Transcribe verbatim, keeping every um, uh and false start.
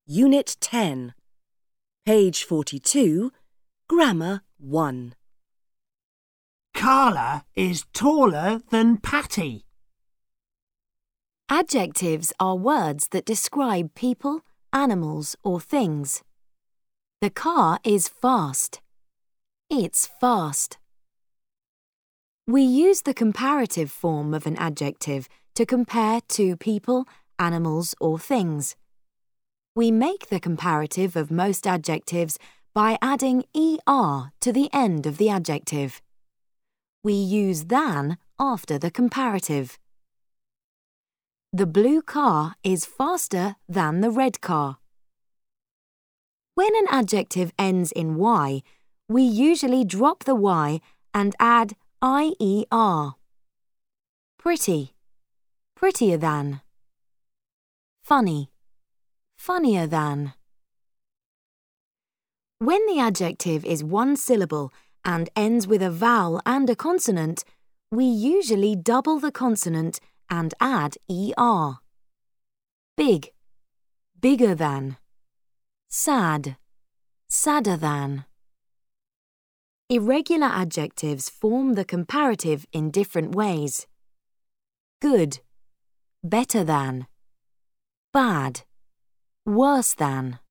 Unit ten. Page forty-two, Grammar one. Carla is taller than Patty. Adjectives are words that describe people, animals, or things. The car is fast. It's fast. We use the comparative form of an adjective to compare two people, animals, or things. We make the comparative of most adjectives by adding er to the end of the adjective. We use than after the comparative. The blue car is faster than the red car. When an adjective ends in y, we usually drop the y and add ier. Pretty, prettier than. Funny, funnier than. When the adjective is one syllable and ends with a vowel and a consonant, we usually double the consonant and add er. Big, bigger than. Sad, sadder than. Irregular adjectives form the comparative in different ways. Good, better than. Bad, worse than.